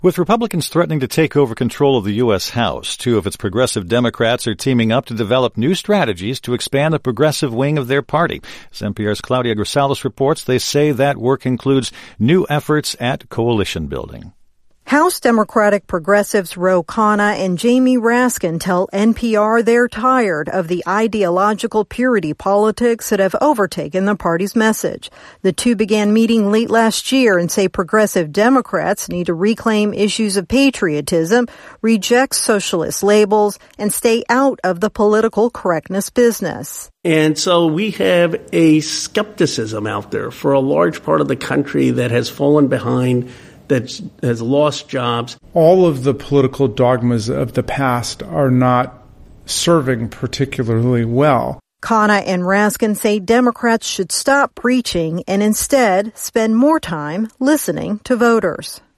With Republicans threatening to take over control of the U.S. House, two of its progressive Democrats are teaming up to develop new strategies to expand the progressive wing of their party. As NPR's Claudia Grisales reports, they say that work includes new efforts at coalition building. House Democratic progressives Ro Khanna and Jamie Raskin tell NPR they're tired of the ideological purity politics that have overtaken the party's message. The two began meeting late last year and say progressive Democrats need to reclaim issues of patriotism, reject socialist labels, and stay out of the political correctness business. And so we have a skepticism out there for a large part of the country that has fallen behind, that has lost jobs. All of the political dogmas of the past are not serving particularly well. Khanna and Raskin say Democrats should stop preaching and instead spend more time listening to voters.